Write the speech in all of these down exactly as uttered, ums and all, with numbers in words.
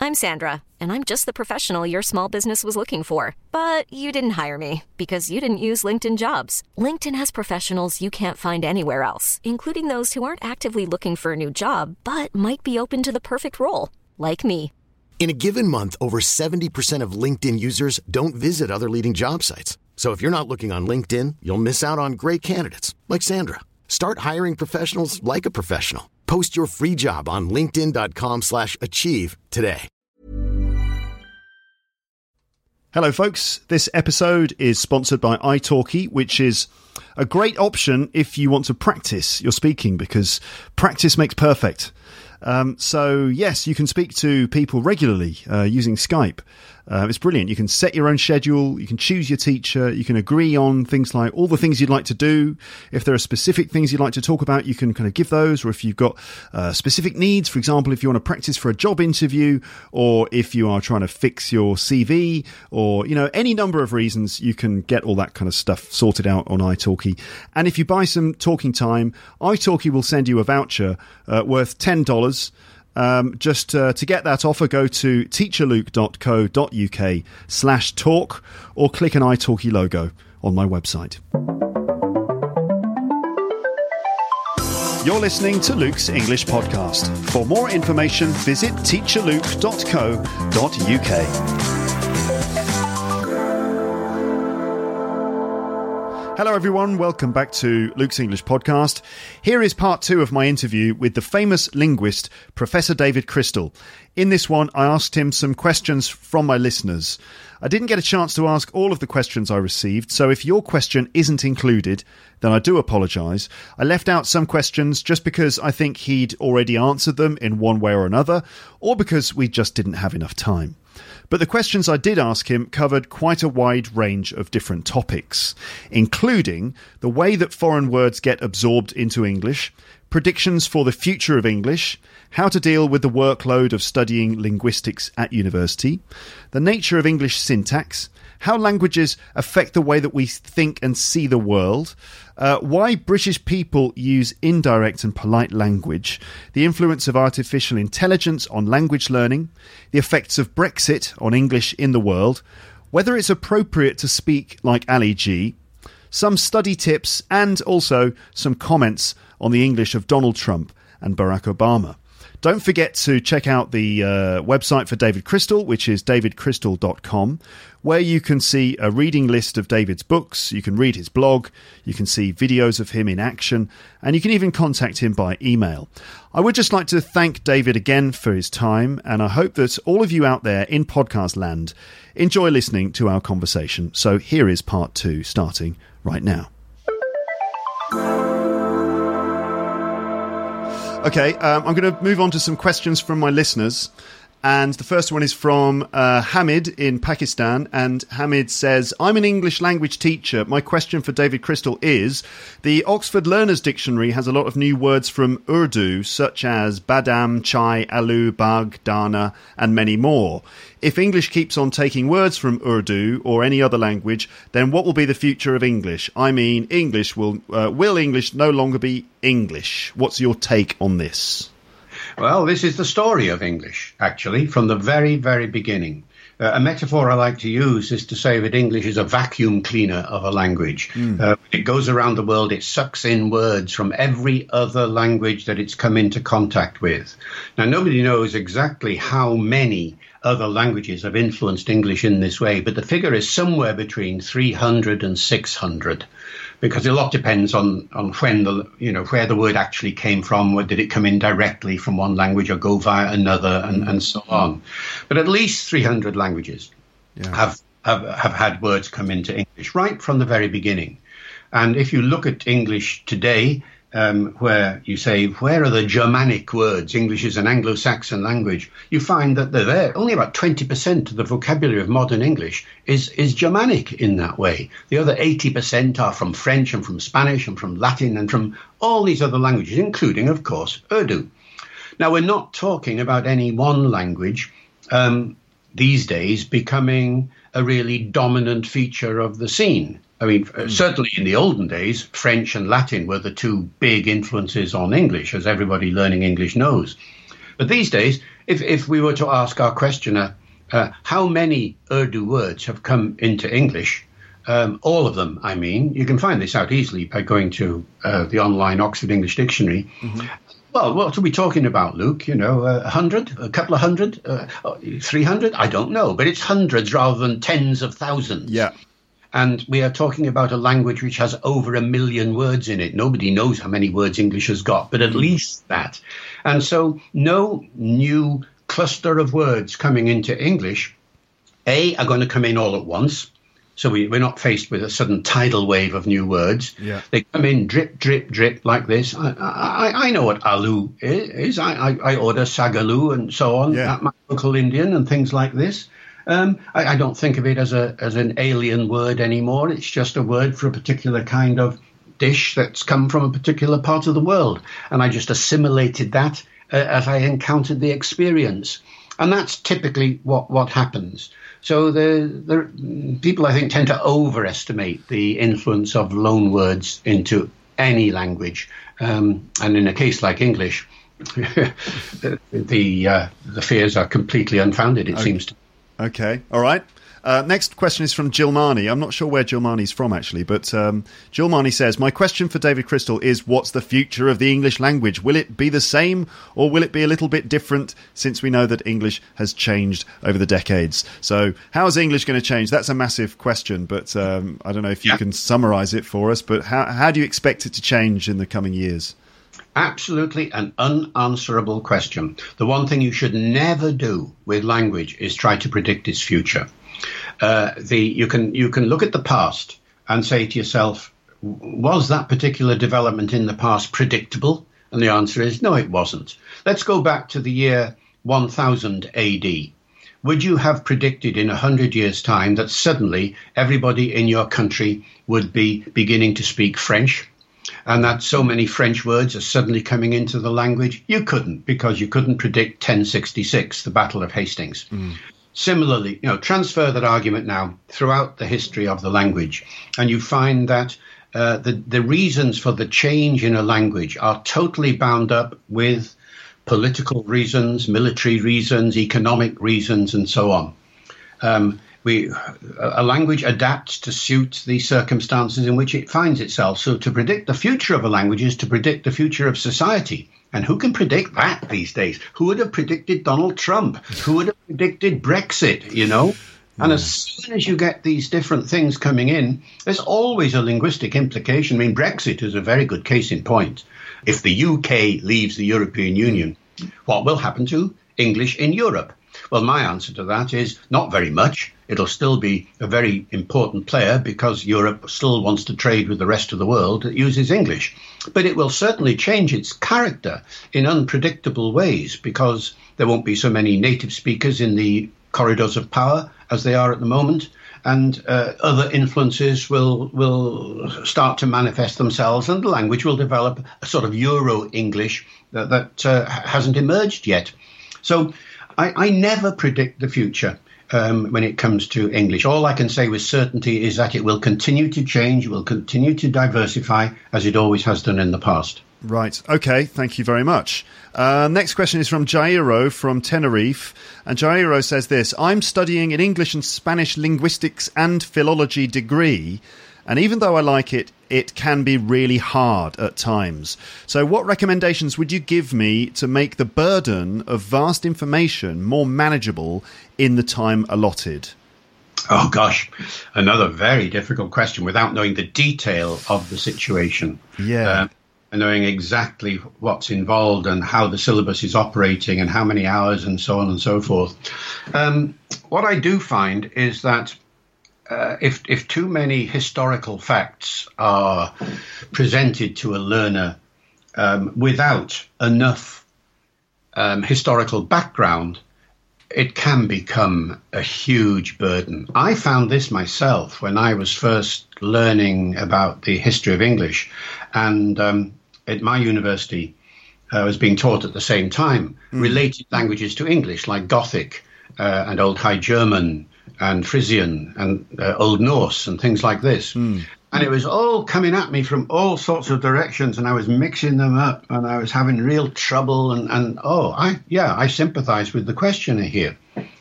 I'm Sandra, and I'm just the professional your small business was looking for. But you didn't hire me because you didn't use LinkedIn Jobs. LinkedIn has professionals you can't find anywhere else, including those who aren't actively looking for a new job, but might be open to the perfect role, like me. In a given month, over seventy percent of LinkedIn users don't visit other leading job sites. So if you're not looking on LinkedIn, you'll miss out on great candidates like Sandra. Start hiring professionals like a professional. Post your free job on linkedin dot com slash achieve today. Hello, folks. This episode is sponsored by italki, which is a great option if you want to practice your speaking, because practice makes perfect. Um, so, yes, you can speak to people regularly uh, using Skype. Uh, it's brilliant. You can set your own schedule. You can choose your teacher. You can agree on things like all the things you'd like to do. If there are specific things you'd like to talk about, you can kind of give those. Or if you've got uh, specific needs, for example, if you want to practice for a job interview, or if you are trying to fix your C V, or, you know, any number of reasons, you can get all that kind of stuff sorted out on italki. And if you buy some talking time, italki will send you a voucher uh, worth ten dollars. Um, just uh, to get that offer, go to teacherluke dot co dot uk slash talk or click an italki logo on my website. You're listening to Luke's English Podcast. For more information, visit teacherluke dot co dot uk. Hello, everyone. Welcome back to Luke's English Podcast. Here is part two of my interview with the famous linguist, Professor David Crystal. In this one, I asked him some questions from my listeners. I didn't get a chance to ask all of the questions I received, so if your question isn't included, then I do apologise. I left out some questions just because I think he'd already answered them in one way or another, or because we just didn't have enough time. But the questions I did ask him covered quite a wide range of different topics, including the way that foreign words get absorbed into English, predictions for the future of English, how to deal with the workload of studying linguistics at university, the nature of English syntax, how languages affect the way that we think and see the world, uh, why British people use indirect and polite language, the influence of artificial intelligence on language learning, the effects of Brexit on English in the world, whether it's appropriate to speak like Ali G, some study tips, and also some comments on the English of Donald Trump and Barack Obama. Don't forget to check out the uh, website for David Crystal, which is david crystal dot com, where you can see a reading list of David's books, you can read his blog, you can see videos of him in action, and you can even contact him by email. I would just like to thank David again for his time, and I hope that all of you out there in podcast land enjoy listening to our conversation. So here is part two, starting right now. Okay, um, I'm going to move on to some questions from my listeners. And the first one is from uh, Hamid in Pakistan. And Hamid says, I'm an English language teacher. My question for David Crystal is, the Oxford Learners Dictionary has a lot of new words from Urdu, such as badam, chai, aloo, bag, dana, and many more. If English keeps on taking words from Urdu or any other language, then what will be the future of English? I mean, English will, uh, will English no longer be English? What's your take on this? Well, this is the story of English, actually, from the very, very beginning. Uh, a metaphor I like to use is to say that English is a vacuum cleaner of a language. Mm. Uh, it goes around the world, it sucks in words from every other language that it's come into contact with. Now, nobody knows exactly how many other languages have influenced English in this way, but the figure is somewhere between three hundred and six hundred. Because a lot depends on, on when the, you know, where the word actually came from, or did it come in directly from one language or go via another, and, and so on. But at least three hundred languages yeah. have, have, have had words come into English right from the very beginning. And if you look at English today, um, where you say, where are the Germanic words? English is an Anglo-Saxon language. You find that they're there. Only about twenty percent of the vocabulary of modern English is, is Germanic in that way. The other eighty percent are from French and from Spanish and from Latin and from all these other languages, including, of course, Urdu. Now, we're not talking about any one language um, these days becoming a really dominant feature of the scene. I mean, mm. certainly in the olden days, French and Latin were the two big influences on English, as everybody learning English knows. But these days, if, if we were to ask our questioner, uh, how many Urdu words have come into English, um, all of them, I mean, you can find this out easily by going to uh, the online Oxford English Dictionary. Mm-hmm. Well, what are we talking about, Luke? You know, a hundred, a couple of hundred, uh, three hundred? I don't know, but it's hundreds rather than tens of thousands. Yeah. And we are talking about a language which has over a million words in it. Nobody knows how many words English has got, but at least that. And so no new cluster of words coming into English, A, are going to come in all at once. So we, we're not faced with a sudden tidal wave of new words. Yeah. They come in drip, drip, drip like this. I, I, I know what alu is. I, I, I order sagaloo and so on Yeah. at my local Indian and things like this. Um, I, I don't think of it as a as an alien word anymore. It's just a word for a particular kind of dish that's come from a particular part of the world. And I just assimilated that uh, as I encountered the experience. And that's typically what, what happens. So the, the people, I think, tend to overestimate the influence of loan words into any language. Um, and in a case like English, the the, uh, the fears are completely unfounded, it okay. seems to. Okay, all right. Uh, next question is from Jilmani. I'm not sure where Jilmani's from, actually, but um, Jilmani says, my question for David Crystal is, what's the future of the English language? Will it be the same, or will it be a little bit different, since we know that English has changed over the decades? So how is English going to change? That's a massive question, but um, I don't know if you yeah. can summarise it for us, but how, how do you expect it to change in the coming years? Absolutely an unanswerable question. The one thing you should never do with language is try to predict its future. Uh, the you can you can look at the past and say to yourself, was that particular development in the past predictable? And the answer is no, it wasn't. Let's go back to the year one thousand A D. Would you have predicted in a hundred years' time that suddenly everybody in your country would be beginning to speak French? And that so many French words are suddenly coming into the language? You couldn't, because you couldn't predict ten sixty-six, the Battle of Hastings. Mm. Similarly, you know, transfer that argument now throughout the history of the language, and you find that uh, the, the reasons for the change in a language are totally bound up with political reasons, military reasons, economic reasons, and so on. Um, we, a language adapts to suit the circumstances in which it finds itself. So to predict the future of a language is to predict the future of society. And who can predict that these days? Who would have predicted Donald Trump? Who would have predicted Brexit, you know? And as soon as you get these different things coming in, there's always a linguistic implication. I mean, Brexit is a very good case in point. If the U K leaves the European Union, what will happen to English in Europe? Well, my answer to that is not very much. It'll still be a very important player because Europe still wants to trade with the rest of the world that uses English. But it will certainly change its character in unpredictable ways because there won't be so many native speakers in the corridors of power as they are at the moment. And uh, other influences will will start to manifest themselves, and the language will develop a sort of Euro-English that, that uh, hasn't emerged yet. So I, I never predict the future um, when it comes to English. All I can say with certainty is that it will continue to change, it will continue to diversify as it always has done in the past. Right. Okay. Thank you very much. Uh, next question is from Jairo from Tenerife. And Jairo says this: I'm studying an English and Spanish linguistics and philology degree, and even though I like it, it can be really hard at times. So what recommendations would you give me to make the burden of vast information more manageable in the time allotted? Oh, gosh, another very difficult question without knowing the detail of the situation. Yeah. Uh, and knowing exactly what's involved and how the syllabus is operating and how many hours and so on and so forth. Um, what I do find is that uh, if, if too many historical facts are presented to a learner um, without enough um, historical background, it can become a huge burden. I found this myself when I was first learning about the history of English, and um, at my university I uh, was being taught at the same time mm. related languages to English, like Gothic uh, and Old High German and Frisian and uh, Old Norse and things like this. Mm. And it was all coming at me from all sorts of directions, and I was mixing them up, and I was having real trouble. And, and oh, I yeah, I sympathise with the questioner here.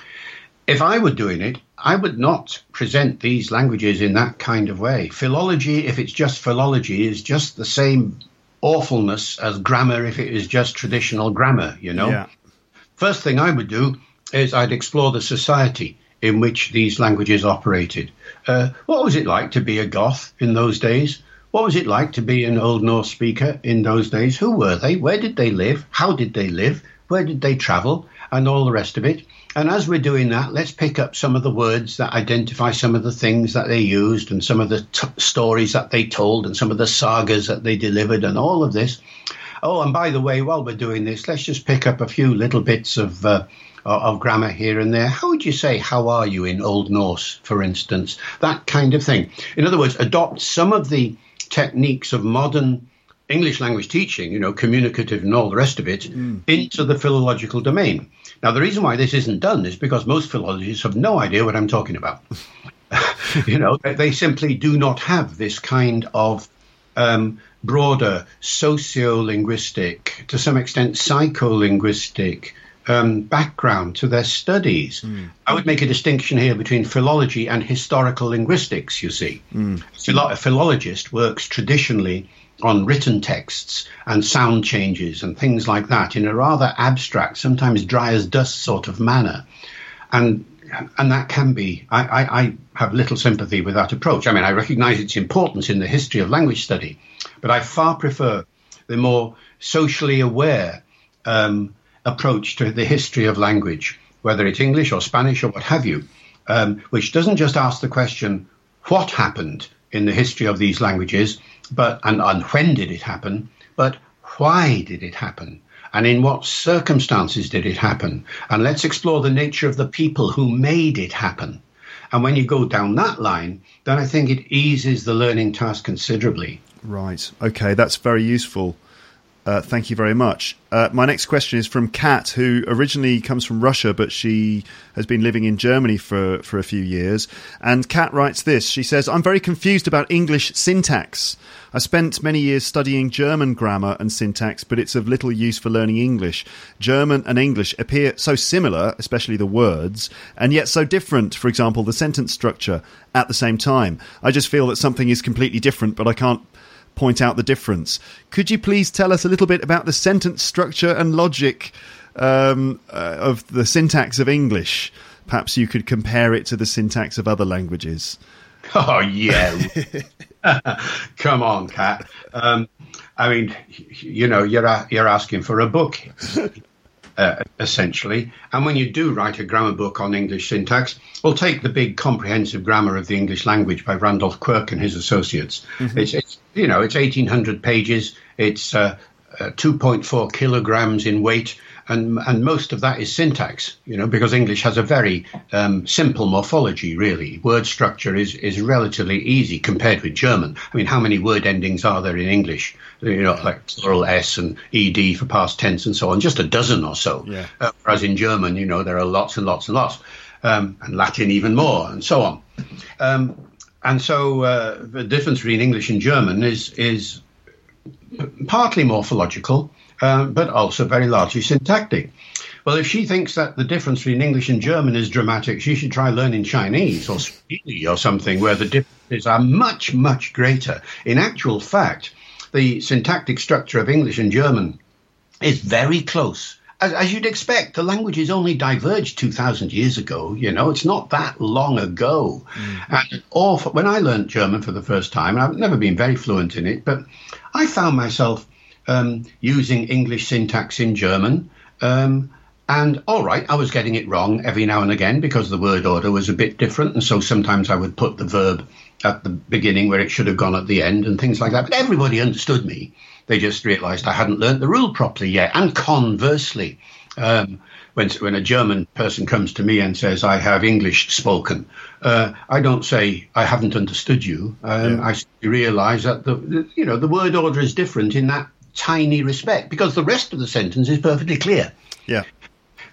If I were doing it, I would not present these languages in that kind of way. Philology, if it's just philology, is just the same awfulness as grammar if it is just traditional grammar, you know. Yeah. First thing I would do is I'd explore the society in which these languages operated. Uh, what was it like to be a Goth in those days? What was it like to be an Old Norse speaker in those days? Who were they? Where did they live? How did they live? Where did they travel? And all the rest of it. And as we're doing that, let's pick up some of the words that identify some of the things that they used and some of the t- stories that they told and some of the sagas that they delivered and all of this. Oh, and by the way, while we're doing this, let's just pick up a few little bits of uh, of grammar here and there. How would you say, how are you in Old Norse, for instance? That kind of thing. In other words, adopt some of the techniques of modern English language teaching, you know, communicative and all the rest of it, mm. into the philological domain. Now, the reason why this isn't done is because most philologists have no idea what I'm talking about. You know, they simply do not have this kind of um, broader socio-linguistic, to some extent psycholinguistic um, background to their studies. Mm. I would make a distinction here between philology and historical linguistics, you see. Mm. A philologist works traditionally on written texts and sound changes and things like that in a rather abstract, sometimes dry as dust sort of manner. And and that can be, I, I, I have little sympathy with that approach. I mean, I recognize its importance in the history of language study, but I far prefer the more socially aware um, approach to the history of language, whether it's English or Spanish or what have you, um, which doesn't just ask the question, what happened in the history of these languages, but and, and when did it happen, but why did it happen? And in what circumstances did it happen? And let's explore the nature of the people who made it happen. And when you go down that line, then I think it eases the learning task considerably. Right. Okay, that's very useful. Uh, thank you very much. Uh, my next question is from Kat, who originally comes from Russia, but she has been living in Germany for, for a few years. And Kat writes this. She says, I'm very confused about English syntax. I spent many years studying German grammar and syntax, but it's of little use for learning English. German and English appear so similar, especially the words, and yet so different, for example, the sentence structure at the same time. I just feel that something is completely different, but I can't point out the difference. Could you please tell us a little bit about the sentence structure and logic um, uh, of the syntax of English? Perhaps you could compare it to the syntax of other languages. Oh, yeah. Come on, Kat. Um, I mean, you know, you're a- you're asking for a book, uh, essentially. And when you do write a grammar book on English syntax, we'll take the big comprehensive grammar of the English language by Randolph Quirk and his associates. Mm-hmm. It's, it's, you know, it's eighteen hundred pages. It's uh, uh, two point four kilograms in weight. And and most of that is syntax, you know, because English has a very um, simple morphology, really. Word structure is, is relatively easy compared with German. I mean, how many word endings are there in English? You know, like plural S and ed for past tense and so on, just a dozen or so. Yeah. Uh, whereas in German, you know, there are lots and lots and lots, um, and Latin even more, and so on. Um, and so uh, the difference between English and German is is partly morphological, Um, but also very largely syntactic. Well, if she thinks that the difference between English and German is dramatic, she should try learning Chinese or Swahili or something where the differences are much, much greater. In actual fact, the syntactic structure of English and German is very close. As, as you'd expect, the languages only diverged two thousand years ago. You know, it's not that long ago. Mm. And awful, when I learned German for the first time, and I've never been very fluent in it, but I found myself Um, using English syntax in German. Um, and all right, I was getting it wrong every now and again because the word order was a bit different. And so sometimes I would put the verb at the beginning where it should have gone at the end and things like that. But everybody understood me. They just realized I hadn't learnt the rule properly yet. And conversely, um, when, when a German person comes to me and says, I have English spoken, uh, I don't say I haven't understood you. Um, yeah. I realize that the, the, you know, the word order is different in that tiny respect, because the rest of the sentence is perfectly clear. Yeah.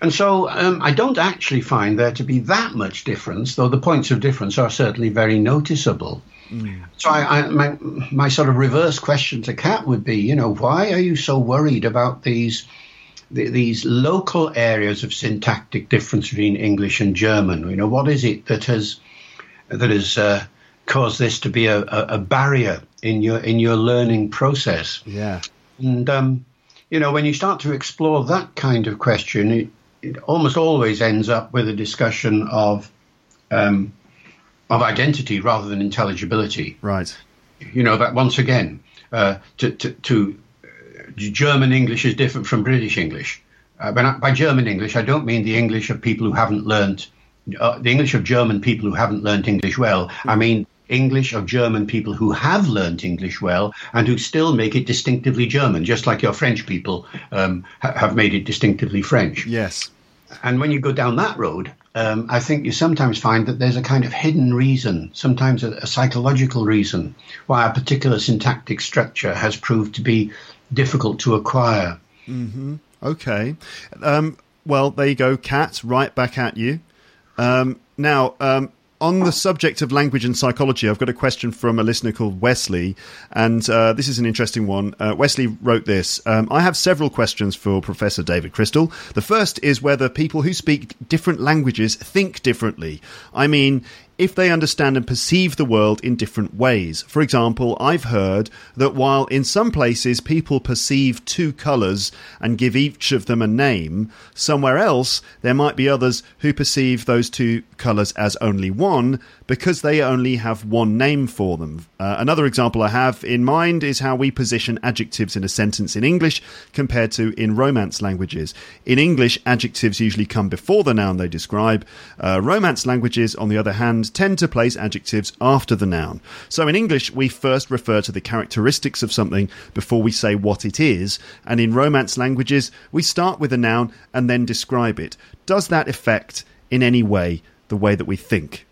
And so um, I don't actually find there to be that much difference, though the points of difference are certainly very noticeable. Mm. So I, I, my, my sort of reverse question to Kat would be, you know, why are you so worried about these the, these local areas of syntactic difference between English and German? You know, what is it that has that has uh, caused this to be a, a, a barrier in your in your learning process? Yeah. And um, you know, when you start to explore that kind of question, it, it almost always ends up with a discussion of um, of identity rather than intelligibility. Right. You know, that once again, uh, to, to, to uh, German English is different from British English. Uh, but by German English, I don't mean the English of people who haven't learnt, uh, the English of German people who haven't learnt English well. Mm. I mean English of German people who have learnt English well and who still make it distinctively German, just like your French people um, ha- have made it distinctively French. Yes. And when you go down that road, um, I think you sometimes find that there's a kind of hidden reason, sometimes a, a psychological reason, why a particular syntactic structure has proved to be difficult to acquire. Mm-hmm. Okay. Um, well, there you go, Kat, right back at you. Um, now, um, on the subject of language and psychology, I've got a question from a listener called Wesley, and uh, this is an interesting one. Uh, Wesley wrote this. Um, I have several questions for Professor David Crystal. The first is whether people who speak different languages think differently. I mean, if they understand and perceive the world in different ways. For example, I've heard that while in some places people perceive two colours and give each of them a name, somewhere else there might be others who perceive those two colours as only one because they only have one name for them. Uh, another example I have in mind is how we position adjectives in a sentence in English compared to in Romance languages. In English, adjectives usually come before the noun they describe. Uh, Romance languages, on the other hand, tend to place adjectives after the noun. So in English, we first refer to the characteristics of something before we say what it is, and in Romance languages, we start with a noun and then describe it. Does that affect in any way the way that we think?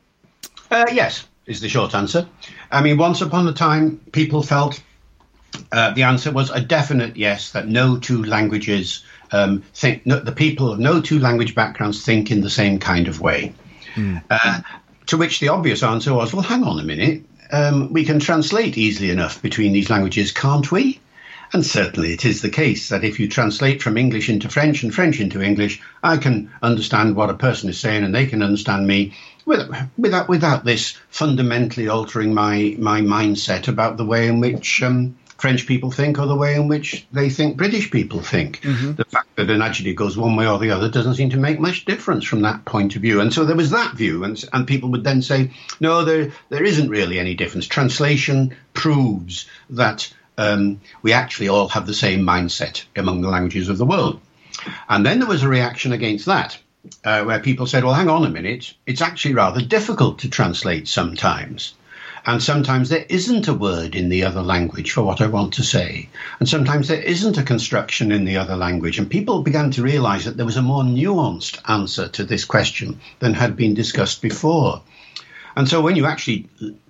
Uh, yes, is the short answer. I mean, once upon a time, people felt uh, the answer was a definite yes, that no two languages um, think, no, the people of no two language backgrounds think in the same kind of way. Mm. Uh, to which the obvious answer was, well, hang on a minute, um, we can translate easily enough between these languages, can't we? And certainly it is the case that if you translate from English into French and French into English, I can understand what a person is saying and they can understand me without, without, without this fundamentally altering my, my mindset about the way in which um, French people think or the way in which they think British people think. Mm-hmm. The fact that an adjective goes one way or the other doesn't seem to make much difference from that point of view. And so there was that view, and, and people would then say, no, there there isn't really any difference. Translation proves that Um, we actually all have the same mindset among the languages of the world. And then there was a reaction against that, uh, where people said, well, hang on a minute, it's actually rather difficult to translate sometimes. And sometimes there isn't a word in the other language for what I want to say. And sometimes there isn't a construction in the other language. And people began to realize that there was a more nuanced answer to this question than had been discussed before. And so when you actually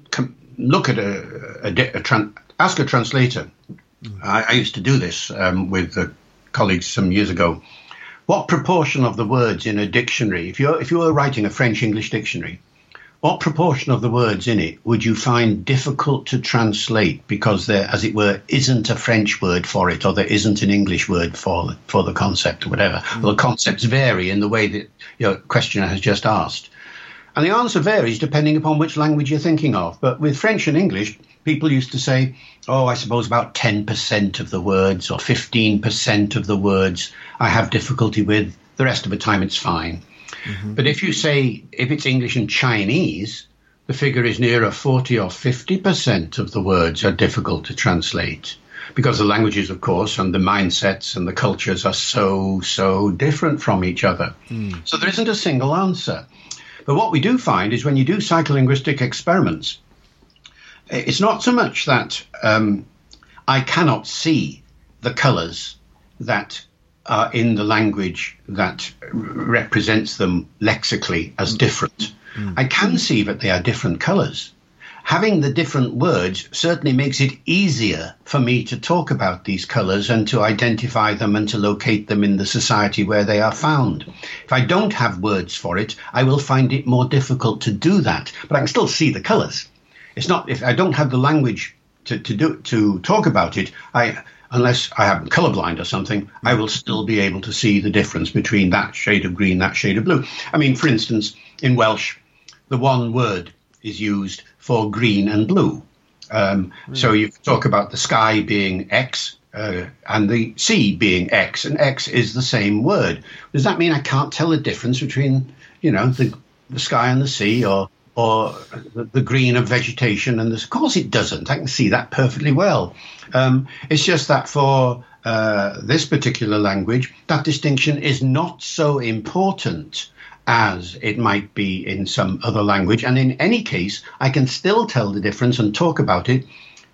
look at a, a, a, a tran- ask a translator, mm. I, I used to do this um, with uh, colleagues some years ago, what proportion of the words in a dictionary, if you're, if you were writing a French-English dictionary, what proportion of the words in it would you find difficult to translate because there, as it were, isn't a French word for it or there isn't an English word for, for the concept or whatever? Mm. Well, the concepts vary in the way that your questioner has just asked. And the answer varies depending upon which language you're thinking of. But with French and English, people used to say, oh, I suppose about ten percent of the words or fifteen percent of the words I have difficulty with. The rest of the time it's fine. Mm-hmm. But if you say, if it's English and Chinese, the figure is nearer forty or fifty percent of the words are difficult to translate. Because the languages, of course, and the mindsets and the cultures are so, so different from each other. Mm. So there isn't a single answer. But what we do find is when you do psycholinguistic experiments, it's not so much that um, I cannot see the colours that are in the language that r- represents them lexically as different. Mm. I can see that they are different colours. having the different words certainly makes it easier for me to talk about these colours and to identify them and to locate them in the society where they are found. If I don't have words for it, I will find it more difficult to do that. But I can still see the colours. It's not, if I don't have the language to, to do to talk about it, I unless I am colourblind or something, I will still be able to see the difference between that shade of green, that shade of blue. I mean, for instance, in Welsh, the one word is used for green and blue. Um, mm. So you talk about the sky being X uh, and the sea being X, and X is the same word. Does that mean I can't tell the difference between, you know, the, the sky and the sea, or or the, the green of vegetation? And this? Of course it doesn't. I can see that perfectly well. Um, it's just that for uh, this particular language, that distinction is not so important as it might be in some other language. And in any case, I can still tell the difference and talk about it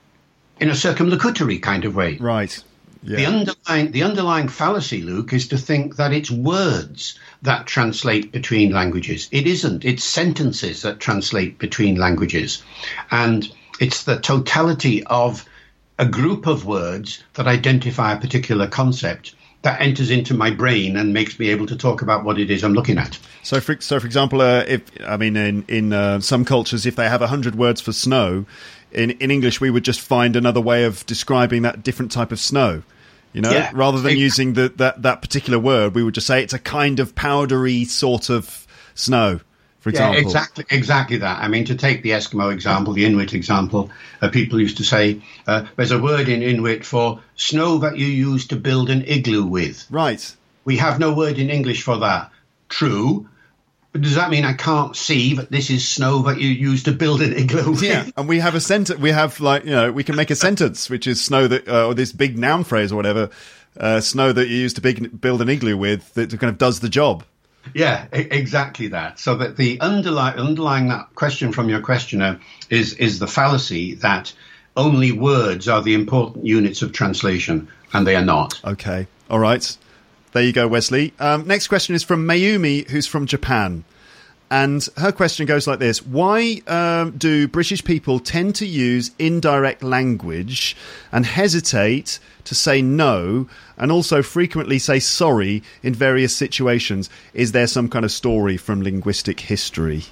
in a circumlocutory kind of way. Right. Yeah. The underlying the underlying fallacy, Luke, is to think that it's words that translate between languages. It isn't. It's sentences that translate between languages. And it's the totality of a group of words that identify a particular concept that enters into my brain and makes me able to talk about what it is I'm looking at. So, for so for example, uh, if I mean, in in uh, some cultures, if they have a hundred words for snow, in in English we would just find another way of describing that different type of snow. You know, yeah, rather than exactly. using the, that that particular word, we would just say it's a kind of powdery sort of snow. For example. Yeah, exactly, exactly that. I mean, to take the Eskimo example, the Inuit example, uh, people used to say uh, there's a word in Inuit for snow that you use to build an igloo with. Right. We have no word in English for that. True. But does that mean I can't see that this is snow that you use to build an igloo with? Yeah, and we have a sentence. We have, like, you know, we can make a sentence, which is snow that, uh, or this big noun phrase or whatever, uh, snow that you use to big, build an igloo with, that kind of does the job. Yeah, exactly that. So that the underlying underlying that question from your questioner is is the fallacy that only words are the important units of translation, and they are not. Okay, all right. There you go, Wesley. Um, next question is from Mayumi, who's from Japan. And her question goes like this. Why um, do British people tend to use indirect language and hesitate to say no, and also frequently say sorry in various situations? Is there some kind of story from linguistic history?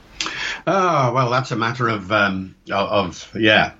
Oh, well, that's a matter of, um, of yeah.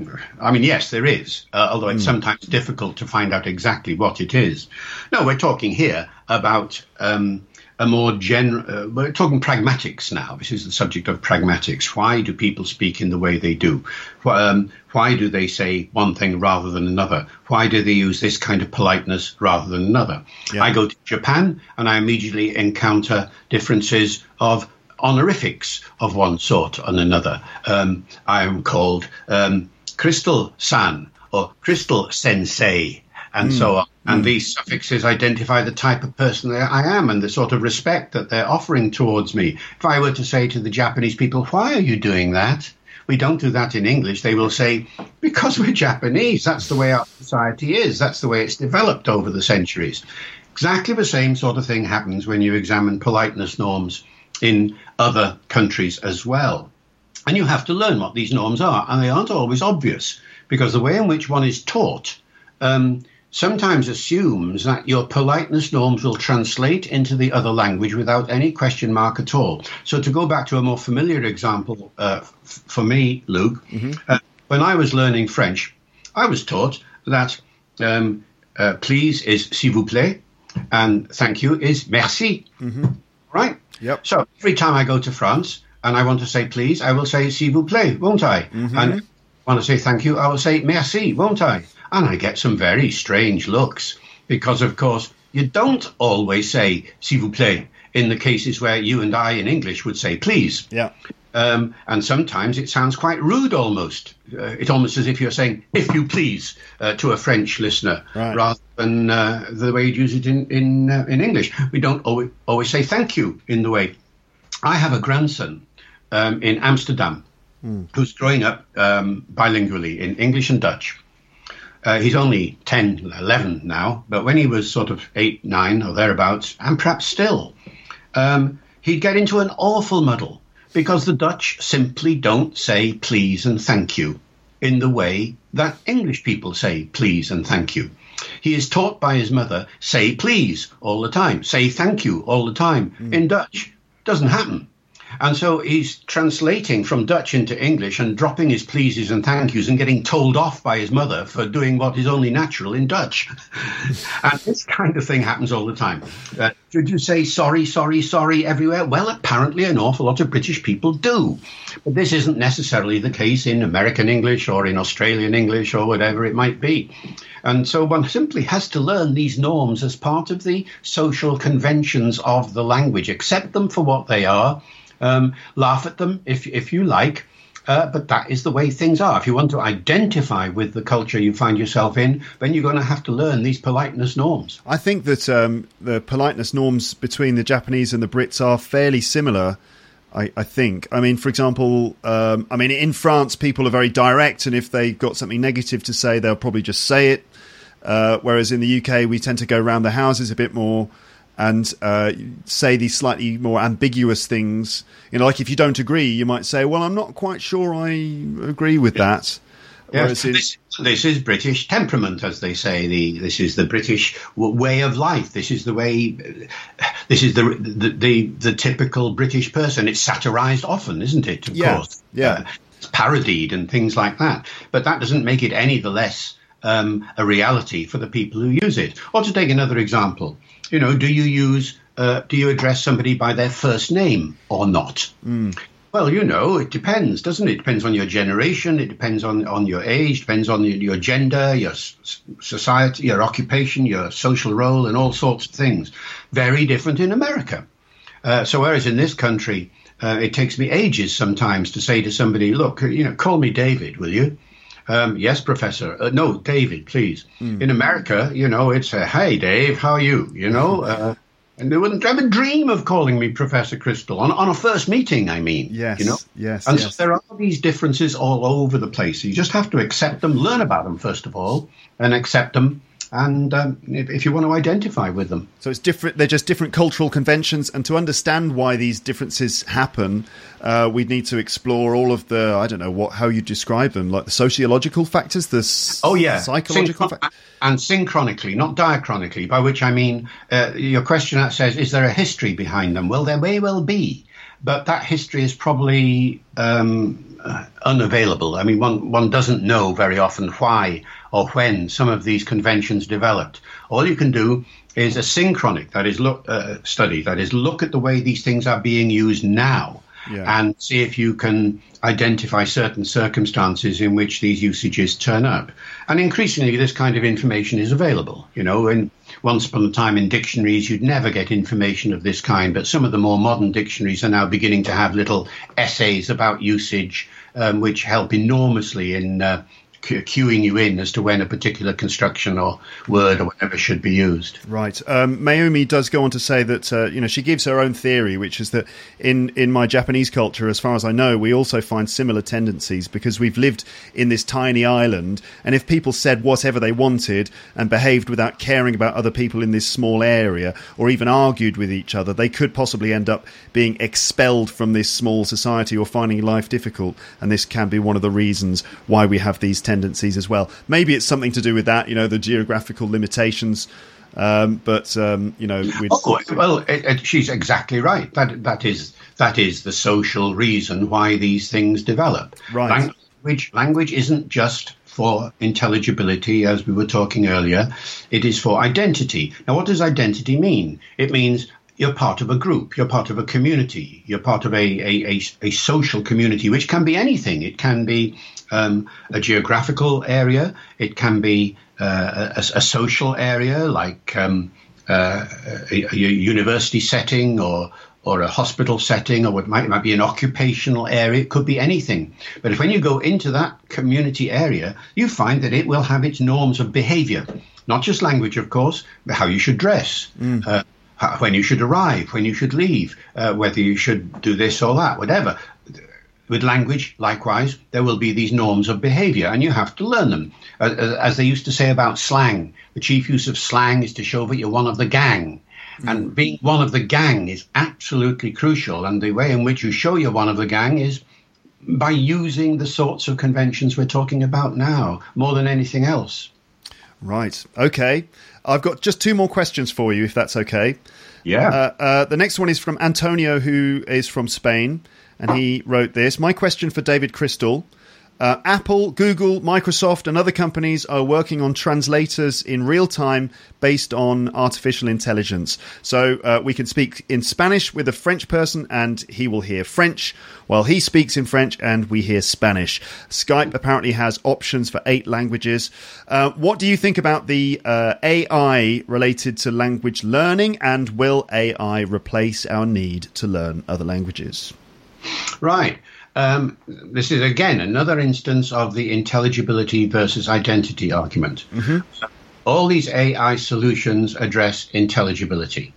I mean, yes, there is, uh, although it's mm. sometimes difficult to find out exactly what it is. No, we're talking here about um, a more general, uh, we're talking pragmatics now. This is the subject of pragmatics. Why do people speak in the way they do? Um, why do they say one thing rather than another? Why do they use this kind of politeness rather than another? Yeah. I go to Japan and I immediately encounter differences of honorifics of one sort and another. Um, I am called um, Crystal-san or Crystal-sensei, and mm. so on. And mm. these suffixes identify the type of person that I am and the sort of respect that they're offering towards me. If I were to say to the Japanese people, why are you doing that? We don't do that in English. They will say, because we're Japanese. That's the way our society is. That's the way it's developed over the centuries. Exactly the same sort of thing happens when you examine politeness norms in other countries as well. And you have to learn what these norms are, and they aren't always obvious, because the way in which one is taught um, sometimes assumes that your politeness norms will translate into the other language without any question mark at all. So to go back to a more familiar example uh, f- for me, Luke, mm-hmm. uh, when I was learning French, I was taught that um, uh, please is s'il vous plaît, and thank you is merci. Mm-hmm. Right? Yep. So every time I go to France and I want to say please, I will say s'il vous plaît, won't I? Mm-hmm. And if I want to say thank you, I will say merci, won't I? And I get some very strange looks because, of course, you don't always say s'il vous plaît in the cases where you and I in English would say please. Yeah. Um, and sometimes it sounds quite rude almost. Uh, it's almost as if you're saying, if you please, uh, to a French listener, right. rather than uh, the way you'd use it in in, uh, in English. We don't always, always say thank you in the way. I have a grandson um, in Amsterdam mm. who's growing up um, bilingually in English and Dutch. Uh, he's only ten, eleven now, but when he was sort of eight, nine or thereabouts, and perhaps still, um, he'd get into an awful muddle because the Dutch simply don't say please and thank you in the way that English people say please and thank you. He is taught by his mother, say please all the time, say thank you all the time. Mm. In Dutch, doesn't happen. And so he's translating from Dutch into English and dropping his pleases and thank yous and getting told off by his mother for doing what is only natural in Dutch. And this kind of thing happens all the time. Uh, should you say sorry, sorry, sorry everywhere? Well, apparently an awful lot of British people do. But this isn't necessarily the case in American English or in Australian English or whatever it might be. And so one simply has to learn these norms as part of the social conventions of the language, accept them for what they are. Um, laugh at them if if you like, uh, but that is the way things are. If you want to identify with the culture you find yourself in, then you're going to have to learn these politeness norms. I think that um, the politeness norms between the Japanese and the Brits are fairly similar. I, I think. I mean, for example, um, I mean, in France, people are very direct, and if they've got something negative to say, they'll probably just say it. Uh, whereas in the U K, we tend to go around the houses a bit more and uh, say these slightly more ambiguous things. You know, like if you don't agree, you might say, well, I'm not quite sure I agree with yeah. that. Yeah. This, this is British temperament, as they say. The This is the British way of life. This is the way, this is the the, the, the typical British person. It's satirised often, isn't it, of yeah. course? Yeah. Uh, it's parodied and things like that. But that doesn't make it any the less um, a reality for the people who use it. Or to take another example, you know, do you use, uh, do you address somebody by their first name or not? Mm. Well, you know, it depends, doesn't it? It depends on your generation. It depends on, on your age, depends on your gender, your society, your occupation, your social role, and all sorts of things. Very different in America. Uh, so whereas in this country, uh, it takes me ages sometimes to say to somebody, look, you know, call me David, will you? Um, yes, Professor. Uh, no, David, please. Mm. In America, you know, it's a, hey, Dave, how are you? You know, uh, and they wouldn't have a dream of calling me Professor Crystal on, on a first meeting, I mean. Yes, you know? yes, And yes. so there are these differences all over the place. You just have to accept them, learn about them, first of all, and accept them. And um, if, if you want to identify with them. So it's different. They're just different cultural conventions. And to understand why these differences happen, uh, we need to explore all of the, I don't know, what how you describe them, like the sociological factors, the oh, yeah. psychological Synchron- factors. And synchronically, not diachronically, by which I mean uh, your question says, is there a history behind them? Well, there may well be. But that history is probably um, uh, unavailable. I mean, one, one doesn't know very often why or when some of these conventions developed. All you can do is a synchronic, that is, look uh, study, that is, look at the way these things are being used now, yeah. and see if you can identify certain circumstances in which these usages turn up. And increasingly, this kind of information is available. You know, in, once upon a time in dictionaries, you'd never get information of this kind, but some of the more modern dictionaries are now beginning to have little essays about usage, um, which help enormously in uh, cueing you in as to when a particular construction or word or whatever should be used. Right. Um, Mayumi does go on to say that, uh, you know, she gives her own theory, which is that in, in my Japanese culture, as far as I know, we also find similar tendencies because we've lived in this tiny island. And if people said whatever they wanted and behaved without caring about other people in this small area or even argued with each other, they could possibly end up being expelled from this small society or finding life difficult. And this can be one of the reasons why we have these tendencies as well. Maybe it's something to do with that, you know, the geographical limitations. Um, but um, you know, we'd... oh well, it, it, she's exactly right. That that is that is the social reason why these things develop. Right. Language language isn't just for intelligibility, as we were talking earlier. It is for identity. Now, what does identity mean? It means you're part of a group, you're part of a community, you're part of a, a, a, a social community, which can be anything. It can be um, a geographical area, it can be uh, a, a social area like um, uh, a, a university setting or or a hospital setting, or it might, it might be an occupational area. It could be anything. But if when you go into that community area, you find that it will have its norms of behavior, not just language, of course, but how you should dress, mm. uh, when you should arrive, when you should leave, uh, whether you should do this or that, whatever. With language, likewise, there will be these norms of behavior, and you have to learn them. Uh, as they used to say about slang, the chief use of slang is to show that you're one of the gang. Mm. And being one of the gang is absolutely crucial. And the way in which you show you're one of the gang is by using the sorts of conventions we're talking about now, more than anything else. Right. Okay. I've got just two more questions for you, if that's okay. Yeah. Uh, uh, the next one is from Antonio, who is from Spain, and he wrote this. My question for David Crystal. Uh, Apple, Google, Microsoft and other companies are working on translators in real time based on artificial intelligence. So uh, we can speak in Spanish with a French person and he will hear French, while he speaks in French and we hear Spanish. Skype apparently has options for eight languages. Uh, what do you think about the uh, A I related to language learning, and will A I replace our need to learn other languages? Right. Um, this is, again, another instance of the intelligibility versus identity argument. Mm-hmm. All these A I solutions address intelligibility.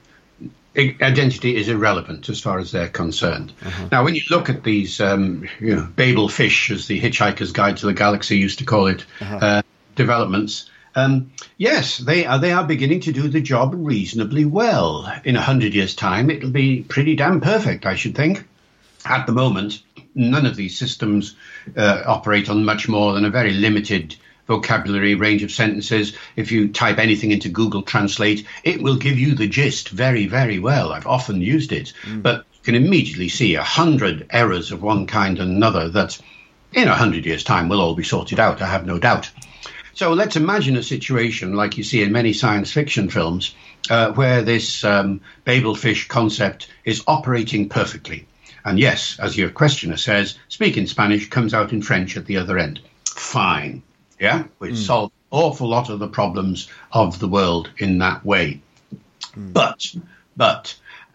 I- identity is irrelevant as far as they're concerned. Uh-huh. Now, when you look at these um, you know, Babel fish, as the Hitchhiker's Guide to the Galaxy used to call it, uh-huh. uh, developments, um, yes, they are, they are beginning to do the job reasonably well. In a hundred years' time, it'll be pretty damn perfect, I should think. At the moment, none of these systems uh, operate on much more than a very limited vocabulary range of sentences. If you type anything into Google Translate, it will give you the gist very, very well. I've often used it, mm. but you can immediately see a hundred errors of one kind and another that in a hundred years' time will all be sorted out, I have no doubt. So let's imagine a situation like you see in many science fiction films uh, where this um, Babel fish concept is operating perfectly. And yes, as your questioner says, speaking Spanish comes out in French at the other end. Fine. Yeah, we mm. solve an awful lot of the problems of the world in that way. Mm. But, but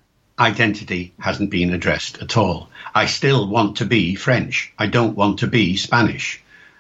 identity hasn't been addressed at all. I still want to be French. I don't want to be Spanish.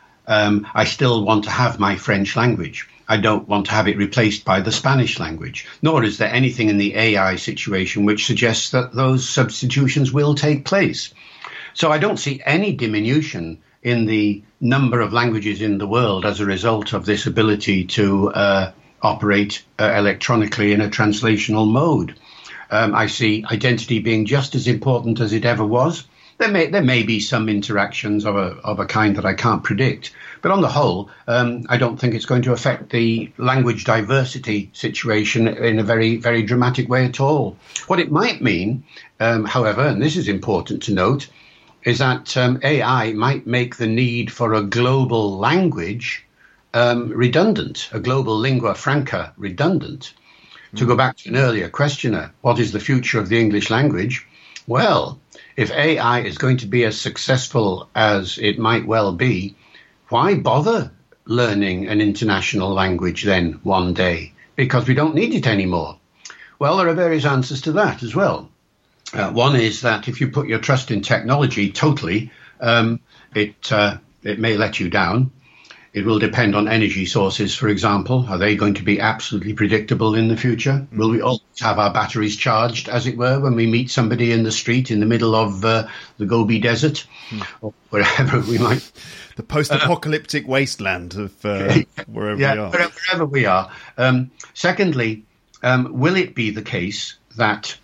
Um, I still want to have my French language. I don't want to have it replaced by the Spanish language, nor is there anything in the A I situation which suggests that those substitutions will take place. So I don't see any diminution in the number of languages in the world as a result of this ability to uh, operate uh, electronically in a translational mode. Um, I see identity being just as important as it ever was. There may there may be some interactions of a of a kind that I can't predict, but on the whole, um, I don't think it's going to affect the language diversity situation in a very very dramatic way at all. What it might mean, um, however, and this is important to note, is that um, A I might make the need for a global language um, redundant, a global lingua franca redundant. Mm. To go back to an earlier questioner, what is the future of the English language? Well, if A I is going to be as successful as it might well be, why bother learning an international language then one day? Because we don't need it anymore. Well, there are various answers to that as well. Uh, one is that if you put your trust in technology totally, um, it uh, it may let you down. It will depend on energy sources, for example. Are they going to be absolutely predictable in the future? Will we always have our batteries charged, as it were, when we meet somebody in the street in the middle of uh, the Gobi Desert, mm. or wherever we might? The post-apocalyptic uh, wasteland of uh, wherever yeah, we are. Wherever we are. Um, secondly, um, will it be the case that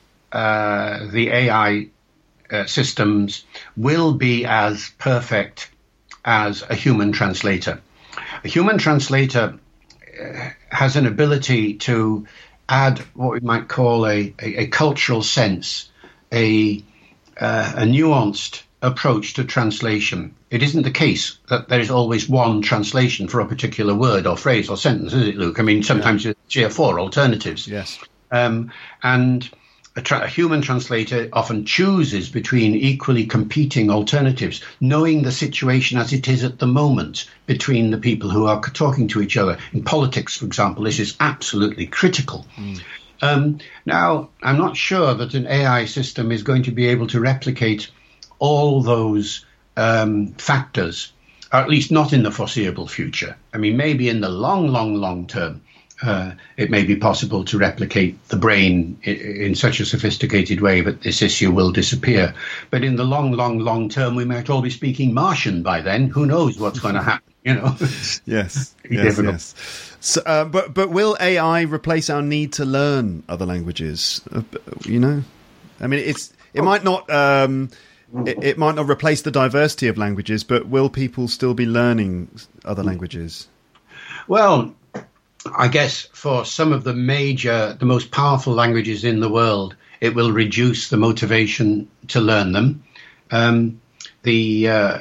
uh, the A I uh, systems will be as perfect as a human translator? A human translator uh, has an ability to add what we might call a, a, a cultural sense, a, uh, a nuanced approach to translation. It isn't the case that there is always one translation for a particular word or phrase or sentence, is it, Luke? I mean, sometimes yeah. you have four alternatives. Yes. Um, and A, tra- a human translator often chooses between equally competing alternatives, knowing the situation as it is at the moment between the people who are talking to each other. In politics, for example, this is absolutely critical. Mm. Um, now, I'm not sure that an A I system is going to be able to replicate all those um, factors, or at least not in the foreseeable future. I mean, maybe in the long, long, long term. Uh, it may be possible to replicate the brain in, in such a sophisticated way that this issue will disappear. But in the long, long, long term, we might all be speaking Martian by then. Who knows what's going to happen? you know. Yes, yes, difficult. yes. So, uh, but but will A I replace our need to learn other languages? Uh, you know, I mean, it's it might not um, it, it might not replace the diversity of languages, but will people still be learning other languages? Well, I guess for some of the major, the most powerful languages in the world, it will reduce the motivation to learn them. Um, the, uh,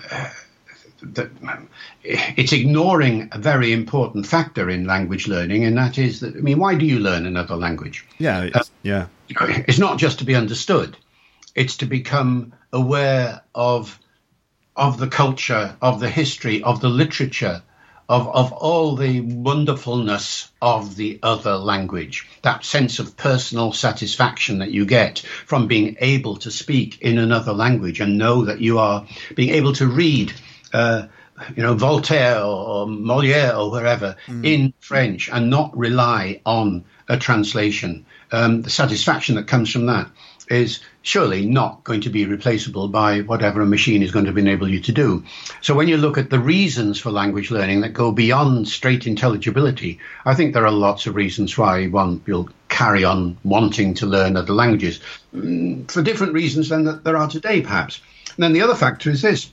the it's ignoring a very important factor in language learning, and that is that, I mean, why do you learn another language? Yeah, it's, uh, yeah. It's not just to be understood; it's to become aware of of the culture, of the history, of the literature, of of all the wonderfulness of the other language. That sense of personal satisfaction that you get from being able to speak in another language and know that you are being able to read, uh, you know, Voltaire or Molière or wherever mm. in French and not rely on a translation. Um, the satisfaction that comes from that is surely not going to be replaceable by whatever a machine is going to enable you to do. So when you look at the reasons for language learning that go beyond straight intelligibility, I think there are lots of reasons why one will carry on wanting to learn other languages, for different reasons than that there are today, perhaps. And then the other factor is this.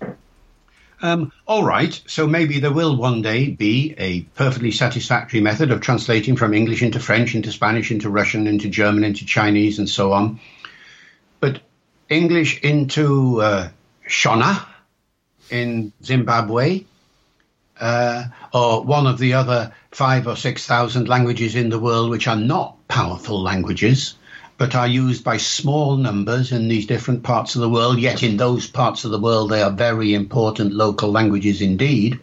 Um, all right, so maybe there will one day be a perfectly satisfactory method of translating from English into French, into Spanish, into Russian, into German, into Chinese, and so on. But English into uh, Shona in Zimbabwe, uh, or one of the other five or six thousand languages in the world which are not powerful languages, but are used by small numbers in these different parts of the world, yet in those parts of the world they are very important local languages indeed.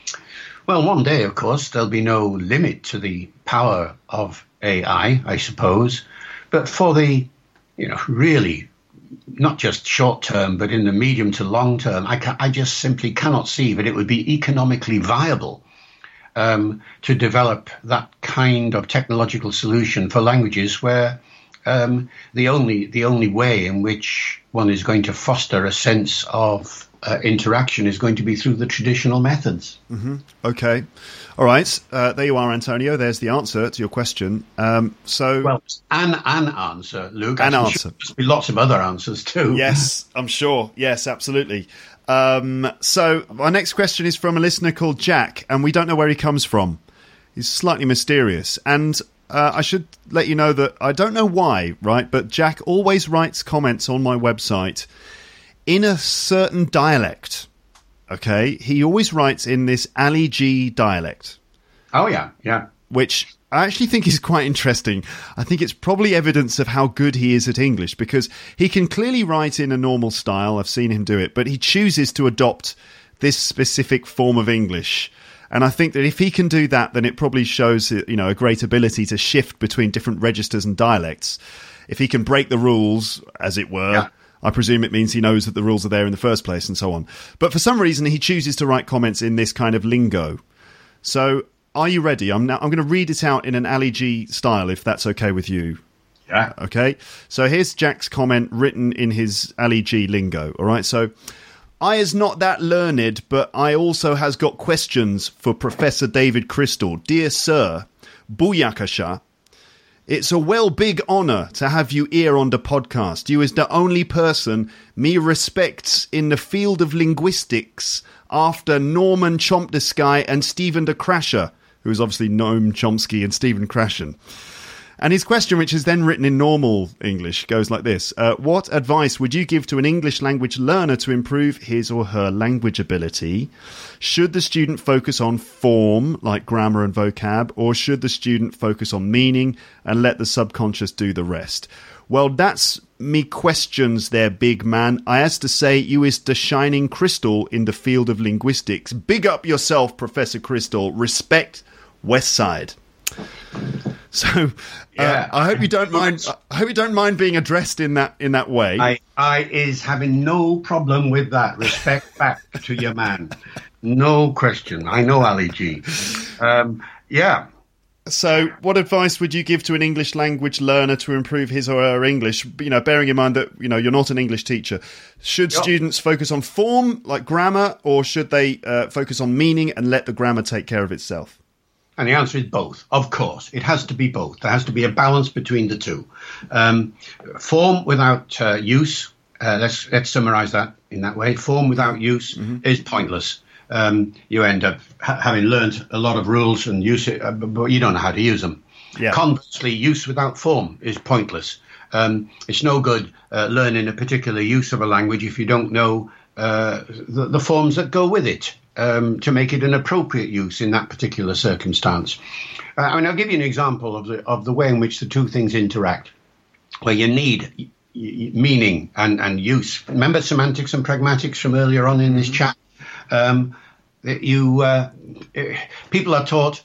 Well, one day, of course, there'll be no limit to the power of A I, I suppose, but for the you know, really, not just short term, but in the medium to long term, I, ca- I just simply cannot see that it would be economically viable um, to develop that kind of technological solution for languages where um, the only the only way in which one is going to foster a sense of uh, interaction is going to be through the traditional methods. Mm-hmm. Okay. All right. Uh, there you are, Antonio. There's the answer to your question. Um, so, well, an an answer, Luke. An I'm answer. Sure there'll be lots of other answers too. Yes, I'm sure. Yes, absolutely. Um, so, our next question is from a listener called Jack, and we don't know where he comes from. He's slightly mysterious, and uh, I should let you know that I don't know why, right? But Jack always writes comments on my website in a certain dialect. Okay, he always writes in this Ali G dialect. Oh, yeah, yeah. Which I actually think is quite interesting. I think it's probably evidence of how good he is at English, because he can clearly write in a normal style. I've seen him do it, but he chooses to adopt this specific form of English. And I think that if he can do that, then it probably shows, you know, a great ability to shift between different registers and dialects. If he can break the rules, as it were, yeah. I presume it means he knows that the rules are there in the first place and so on. But for some reason, he chooses to write comments in this kind of lingo. So are you ready? I'm now I'm going to read it out in an Ali G style, if that's okay with you. Yeah. Okay. So here's Jack's comment written in his Ali G lingo. All right. So I is not that learned, but I also has got questions for Professor David Crystal. Dear Sir, Booyakasha. It's a well big honour to have you here on the podcast. You is the only person me respects in the field of linguistics after Norman Chomsky and Stephen de Krasher, who is obviously Noam Chomsky and Stephen Krashen. And his question, which is then written in normal English, goes like this. Uh, what advice would you give to an English language learner to improve his or her language ability? Should the student focus on form, like grammar and vocab, or should the student focus on meaning and let the subconscious do the rest? Well, that's me questions there, big man. I has to say you is the shining crystal in the field of linguistics. Big up yourself, Professor Crystal. Respect, West Side. So uh, yeah. I hope you don't mind. I hope you don't mind being addressed in that in that way. I, I is having no problem with that. Respect back to your man, no question. I know Ali G. Um, yeah, So what advice would you give to an English language learner to improve his or her English? You know, bearing in mind that, you know, you're not an English teacher. Should yep. students focus on form, like grammar, or should they uh, focus on meaning and let the grammar take care of itself? And the answer is both, of course. It has to be both. There has to be a balance between the two. Um, form without uh, use, uh, let's, let's summarize that in that way. Form without use mm-hmm. is pointless. Um, you end up ha- having learned a lot of rules and use it, uh, but you don't know how to use them. Yeah. Conversely, use without form is pointless. Um, it's no good uh, learning a particular use of a language if you don't know uh, the, the forms that go with it um, to make it an appropriate use in that particular circumstance. Uh, I mean, I'll give you an example of the of the way in which the two things interact, where you need y- y- meaning and, and use. Remember semantics and pragmatics from earlier on in this chat? Um, you uh, people are taught,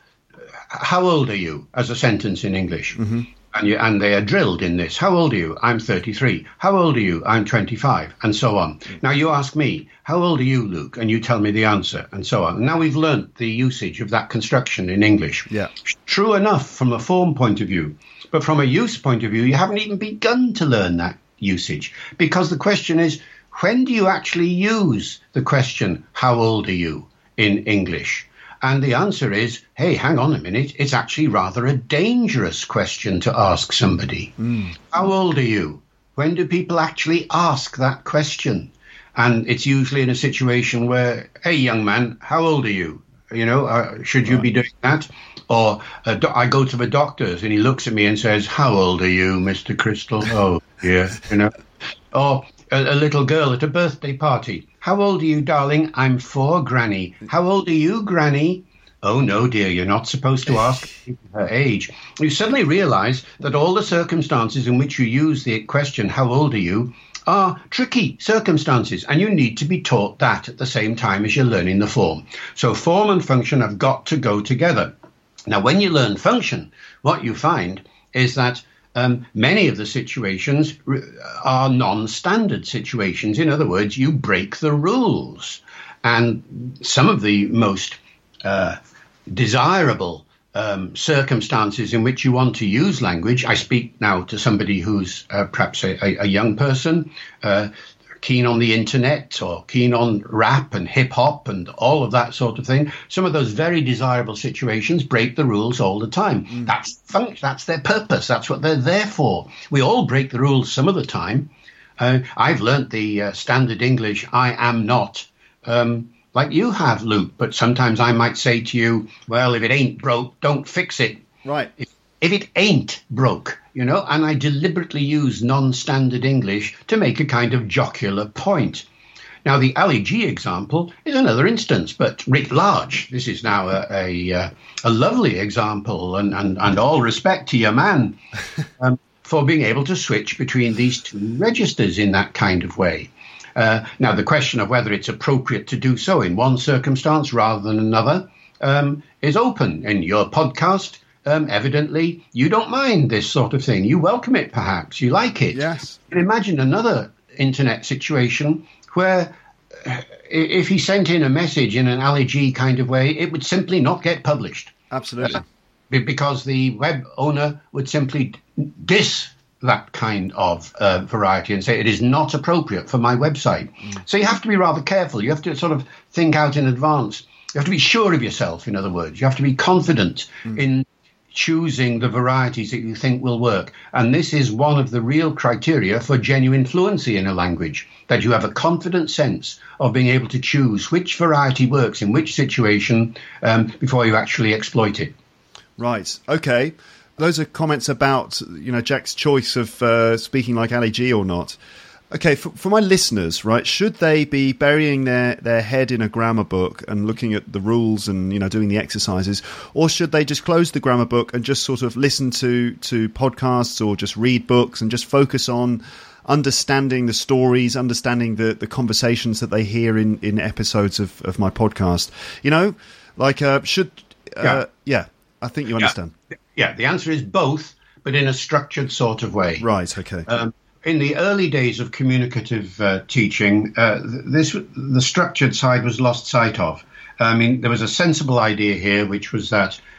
how old are you, as a sentence in English, mm-hmm. and you, and they are drilled in this. How old are you? I'm thirty-three. How old are you? I'm twenty-five, and so on. Mm-hmm. Now you ask me, how old are you, Luke? And you tell me the answer, and so on. And now we've learnt the usage of that construction in English. Yeah. True enough from a form point of view, but from a use point of view, you haven't even begun to learn that usage, because the question is, when do you actually use the question, how old are you, in English? And the answer is, hey, hang on a minute, it's actually rather a dangerous question to ask somebody. Mm. How old are you? When do people actually ask that question? And it's usually in a situation where, hey, young man, how old are you? You know, uh, should you right. be doing that? Or uh, do- I go to the doctor's and he looks at me and says, how old are you, Mister Crystal? Oh, yeah, you know. Or a, a little girl at a birthday party. How old are you, darling? I'm four, Granny. How old are you, Granny? Oh, no, dear, you're not supposed to ask her age. You suddenly realize that all the circumstances in which you use the question, how old are you, are tricky circumstances, and you need to be taught that at the same time as you're learning the form. So form and function have got to go together. Now, when you learn function, what you find is that Um, many of the situations are non-standard situations. In other words, you break the rules. And some of the most uh, desirable um, circumstances in which you want to use language, I speak now to somebody who's uh, perhaps a, a young person, uh, keen on the internet or keen on rap and hip hop and all of that sort of thing. Some of those very desirable situations break the rules all the time. Mm. That's fun- that's their purpose. That's what they're there for. We all break the rules some of the time. Uh, I've learnt the uh, standard English, I am not, um, like you have, Luke. But sometimes I might say to you, well, if it ain't broke, don't fix it. Right. If, if it ain't broke, you know, and I deliberately use non-standard English to make a kind of jocular point. Now, the Ali G example is another instance, but writ large, this is now a a, a lovely example, and, and, and all respect to your man um, for being able to switch between these two registers in that kind of way. Uh, now, the question of whether it's appropriate to do so in one circumstance rather than another um, is open. In your podcast, Um, evidently, you don't mind this sort of thing. You welcome it, perhaps. You like it. Yes. And imagine another internet situation where uh, if he sent in a message in an Ali G kind of way, it would simply not get published. Absolutely. Uh, because the web owner would simply diss that kind of uh, variety and say it is not appropriate for my website. Mm. So you have to be rather careful. You have to sort of think out in advance. You have to be sure of yourself, in other words. You have to be confident mm. in choosing the varieties that you think will work. And this is one of the real criteria for genuine fluency in a language, that you have a confident sense of being able to choose which variety works in which situation um, before you actually exploit it. Right. Okay. Those are comments about, you know, Jack's choice of uh, speaking like Ali G or not. Okay, for, for my listeners, right, should they be burying their, their head in a grammar book and looking at the rules and, you know, doing the exercises, or should they just close the grammar book and just sort of listen to, to podcasts or just read books and just focus on understanding the stories, understanding the, the conversations that they hear in, in episodes of, of my podcast? You know, like, uh, should, uh, yeah. yeah, I think you understand. Yeah. yeah, the answer is both, but in a structured sort of way. Right, okay. Um, In the early days of communicative uh, teaching, uh, this the structured side was lost sight of. I mean, there was a sensible idea here, which was that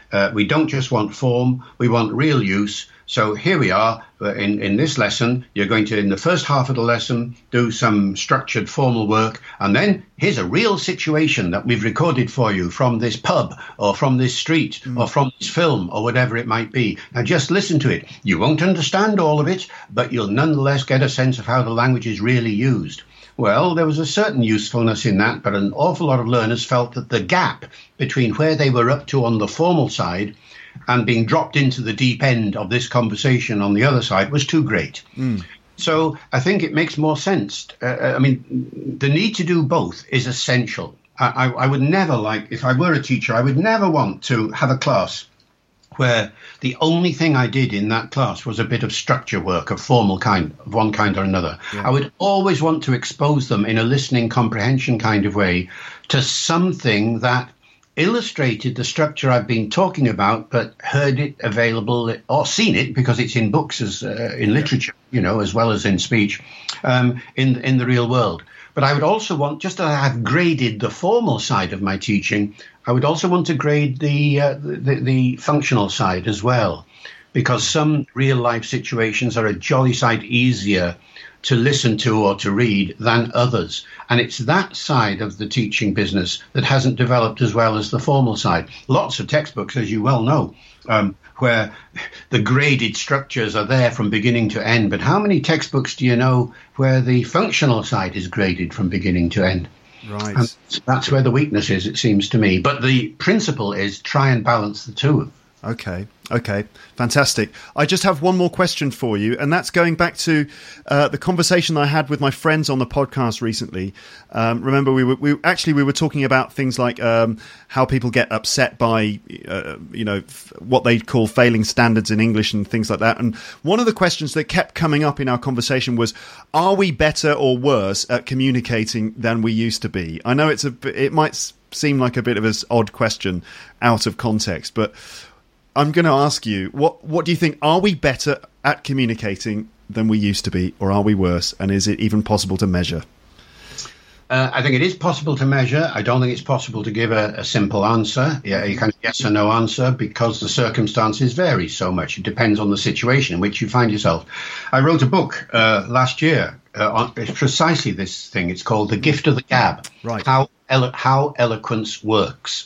Uh, we don't just want form, we want real use. So here we are uh, in, in this lesson. You're going to, in the first half of the lesson, do some structured formal work. And then here's a real situation that we've recorded for you from this pub or from this street mm. or from this film or whatever it might be. Now just listen to it. You won't understand all of it, but you'll nonetheless get a sense of how the language is really used. Well, there was a certain usefulness in that, but an awful lot of learners felt that the gap between where they were up to on the formal side and being dropped into the deep end of this conversation on the other side was too great. Mm. So I think it makes more sense. Uh, I mean, the need to do both is essential. I, I, I would never like, if I were a teacher, I would never want to have a class where the only thing I did in that class was a bit of structure work of formal kind, of one kind or another. Yeah. I would always want to expose them in a listening comprehension kind of way to something that illustrated the structure I've been talking about, but heard it available or seen it because it's in books, as uh, in literature, you know, as well as in speech, um, in in the real world. But I would also want, just as I've graded the formal side of my teaching, I would also want to grade the uh, the, the functional side as well, because some real life situations are a jolly sight easier to listen to or to read than others. And it's that side of the teaching business that hasn't developed as well as the formal side. Lots of textbooks, as you well know, um, where the graded structures are there from beginning to end. But how many textbooks do you know where the functional side is graded from beginning to end? Right. And that's where the weakness is, it seems to me. But the principle is try and balance the two. Okay. Okay. Fantastic. I just have one more question for you, and that's going back to uh, the conversation I had with my friends on the podcast recently. Um, remember, we were we, actually we were talking about things like um, how people get upset by, uh, you know, f- what they call failing standards in English and things like that. And one of the questions that kept coming up in our conversation was, are we better or worse at communicating than we used to be? I know it's a, it might seem like a bit of an odd question out of context, but I'm going to ask you, what what do you think? Are we better at communicating than we used to be, or are we worse? And is it even possible to measure? Uh, I think it is possible to measure. I don't think it's possible to give a, a simple answer, yeah, a kind of yes or no answer, because the circumstances vary so much. It depends on the situation in which you find yourself. I wrote a book uh, last year uh, on precisely this thing. It's called The Gift of the Gab, right. How, elo- how Eloquence Works.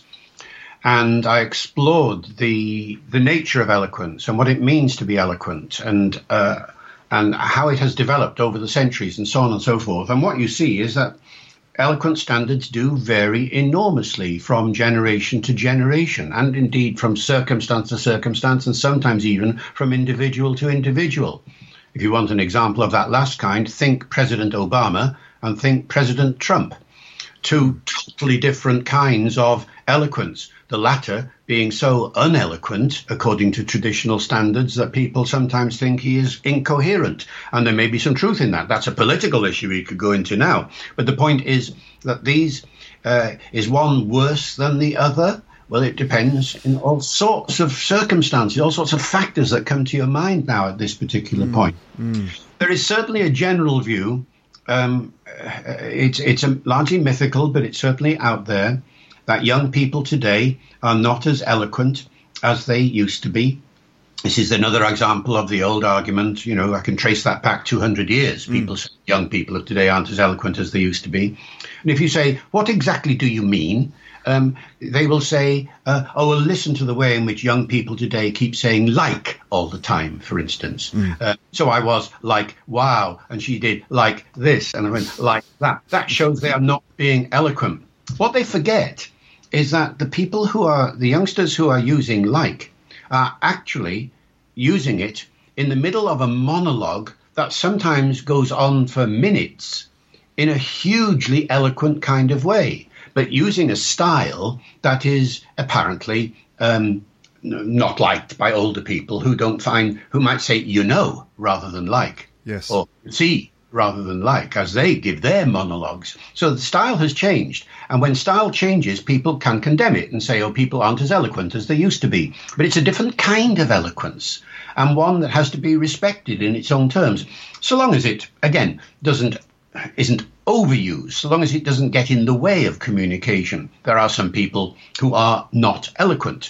And I explored the the nature of eloquence and what it means to be eloquent, and uh, and how it has developed over the centuries, and so on and so forth. And what you see is that eloquent standards do vary enormously from generation to generation, and indeed from circumstance to circumstance, and sometimes even from individual to individual. If you want an example of that last kind, think President Obama and think President Trump. Two totally different kinds of eloquence. The latter being so uneloquent, according to traditional standards, that people sometimes think he is incoherent. And there may be some truth in that. That's a political issue we could go into now. But the point is that these, uh, is one worse than the other? Well, it depends in all sorts of circumstances, all sorts of factors that come to your mind now at this particular mm. point. Mm. There is certainly a general view. Um, it's, it's a largely mythical, but it's certainly out there, that young people today are not as eloquent as they used to be. This is another example of the old argument. You know, I can trace that back two hundred years. People, mm. young people of today aren't as eloquent as they used to be. And if you say, what exactly do you mean? Um, they will say, uh, oh, well, listen to the way in which young people today keep saying like all the time, for instance. Mm. Uh, so I was like, wow, and she did like this, and I went like that. That shows they are not being eloquent. What they forget is that the people who are, the youngsters who are using like, are actually using it in the middle of a monologue that sometimes goes on for minutes in a hugely eloquent kind of way, but using a style that is apparently um, not liked by older people who don't find, who might say, you know, rather than like, yes, or see rather than like, as they give their monologues. So the style has changed. And when style changes, people can condemn it and say, oh, people aren't as eloquent as they used to be. But it's a different kind of eloquence, and one that has to be respected in its own terms, so long as it, again, doesn't isn't overused, so long as it doesn't get in the way of communication. There are some people who are not eloquent.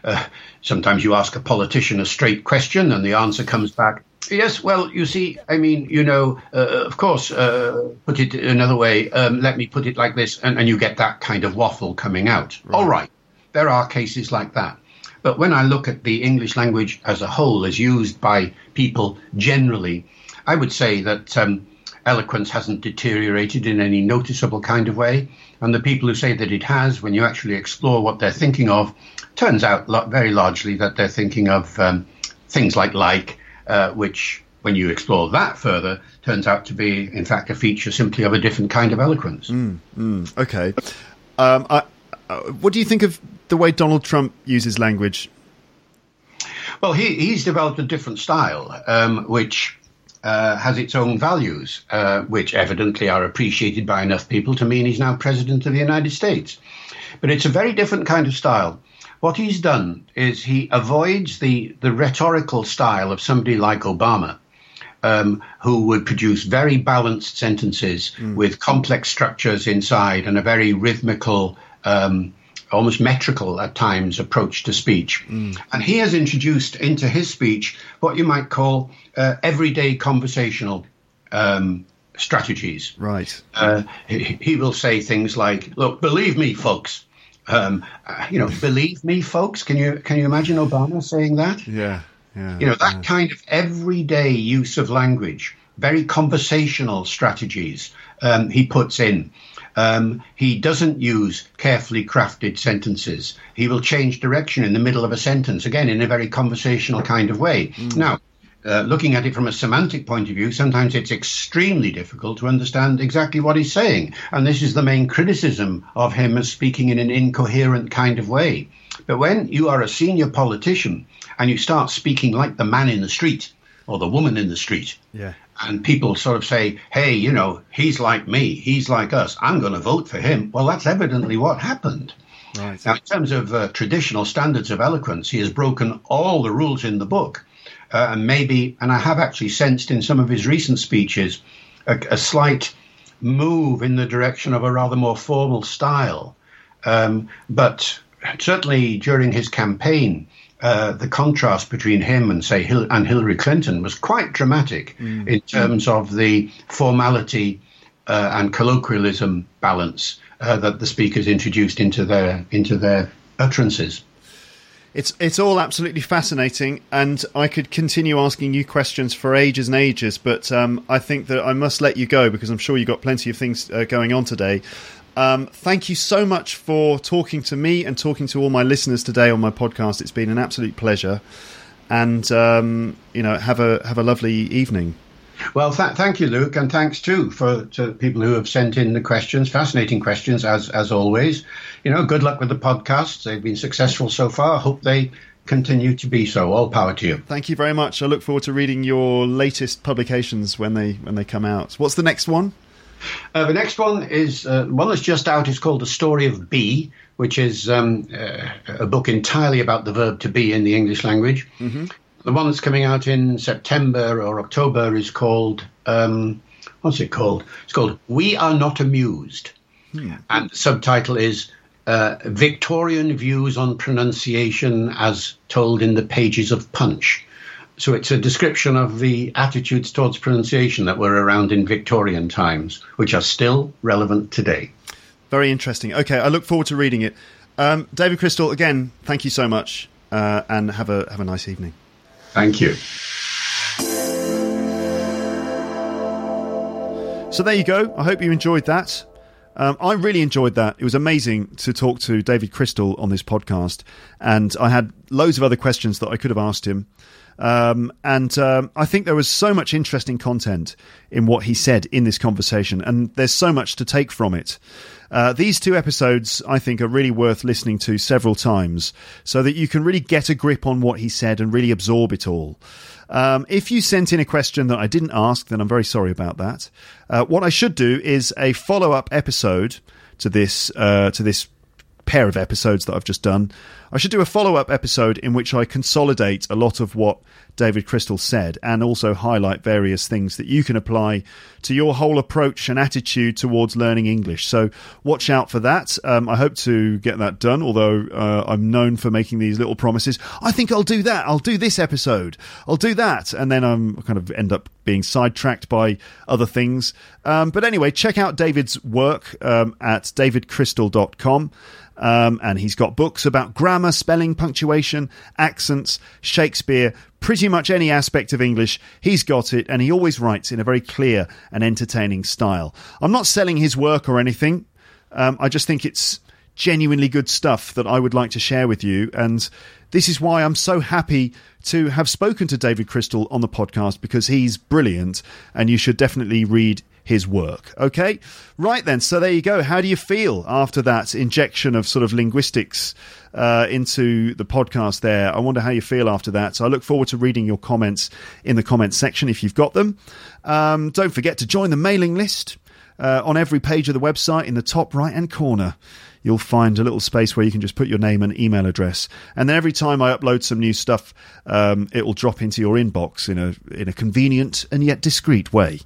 Uh, sometimes you ask a politician a straight question and the answer comes back, yes, well, you see, I mean, you know, uh, of course, uh, put it another way, um, let me put it like this, and, and you get that kind of waffle coming out. Right. All right, there are cases like that. But when I look at the English language as a whole, as used by people generally, I would say that um, eloquence hasn't deteriorated in any noticeable kind of way. And the people who say that it has, when you actually explore what they're thinking of, turns out lo- very largely that they're thinking of um, things like like, uh, which, when you explore that further, turns out to be, in fact, a feature simply of a different kind of eloquence. Mm, mm, okay. Um, I, uh, what do you think of the way Donald Trump uses language? Well, he, he's developed a different style, um, which uh, has its own values, uh, which evidently are appreciated by enough people to mean he's now president of the United States. But it's a very different kind of style. What he's done is he avoids the, the rhetorical style of somebody like Obama, um, who would produce very balanced sentences mm. with complex structures inside and a very rhythmical, um, almost metrical at times approach to speech. Mm. And he has introduced into his speech what you might call uh, everyday conversational um, strategies. Right. Uh, he, he will say things like, look, believe me, folks. Um, uh, you know, believe me, folks. Can you can you imagine Obama saying that? Yeah, yeah. You know, that yeah. kind of everyday use of language, very conversational strategies um, he puts in. Um, he doesn't use carefully crafted sentences. He will change direction in the middle of a sentence, again, in a very conversational kind of way. Mm. Now, uh, looking at it from a semantic point of view, sometimes it's extremely difficult to understand exactly what he's saying. And this is the main criticism of him as speaking in an incoherent kind of way. But when you are a senior politician and you start speaking like the man in the street or the woman in the street, yeah. and people sort of say, hey, you know, he's like me, he's like us, I'm going to vote for him. Well, that's evidently what happened. Right. Now, in terms of uh, traditional standards of eloquence, he has broken all the rules in the book. Uh, and maybe, and I have actually sensed in some of his recent speeches, a, a slight move in the direction of a rather more formal style. Um, but certainly during his campaign, uh, the contrast between him and, say, Hil- and Hillary Clinton was quite dramatic mm. in terms of the formality uh, and colloquialism balance uh, that the speakers introduced into their into their utterances. It's it's all absolutely fascinating, and I could continue asking you questions for ages and ages, but um, I think that I must let you go because I'm sure you've got plenty of things uh, going on today. Um, thank you so much for talking to me and talking to all my listeners today on my podcast. It's been an absolute pleasure, and um, you know, have a have a lovely evening. Well, th- thank you, Luke, and thanks too for to people who have sent in the questions. Fascinating questions, as as always. You know, good luck with the podcasts. They've been successful so far. Hope they continue to be so. All power to you. Thank you very much. I look forward to reading your latest publications when they when they come out. What's the next one? Uh, the next one is uh, one that's just out. Is called The Story of Be, which is um, uh, a book entirely about the verb to be in the English language. Mm-hmm. The one that's coming out in September or October is called, um, what's it called? It's called We Are Not Amused. Hmm. And the subtitle is uh, Victorian Views on Pronunciation as Told in the Pages of Punch. So it's a description of the attitudes towards pronunciation that were around in Victorian times, which are still relevant today. Very interesting. Okay, I look forward to reading it. Um, David Crystal, again, thank you so much, uh, and have a have a nice evening. Thank you. So there you go. I hope you enjoyed that. Um, I really enjoyed that. It was amazing to talk to David Crystal on this podcast. And I had loads of other questions that I could have asked him. Um, and um, I think there was so much interesting content in what he said in this conversation. And there's so much to take from it. Uh, these two episodes, I think, are really worth listening to several times so that you can really get a grip on what he said and really absorb it all. Um, if you sent in a question that I didn't ask, then I'm very sorry about that. Uh, what I should do is a follow-up episode to this uh, to this pair of episodes that I've just done. I should do a follow-up episode in which I consolidate a lot of what David Crystal said and also highlight various things that you can apply to your whole approach and attitude towards learning English. So watch out for that. Um, I hope to get that done, although uh, I'm known for making these little promises. I think I'll do that. I'll do this episode. I'll do that. And then I'm kind of end up being sidetracked by other things. Um, but anyway, check out David's work um, at david crystal dot com. Um, and he's got books about grammar, spelling, punctuation, accents, Shakespeare, pretty much any aspect of English. He's got it, and he always writes in a very clear and entertaining style. I'm not selling his work or anything. Um, I just think it's genuinely good stuff that I would like to share with you. And this is why I'm so happy to have spoken to David Crystal on the podcast, because he's brilliant, and you should definitely read his work. Okay, right then. So there you go. How do you feel after that injection of sort of linguistics uh, into the podcast there? I wonder how you feel after that. So I look forward to reading your comments in the comments section if you've got them. Um, don't forget to join the mailing list. Uh, on every page of the website, in the top right-hand corner, you'll find a little space where you can just put your name and email address. And then every time I upload some new stuff, um, it will drop into your inbox in a in a convenient and yet discreet way.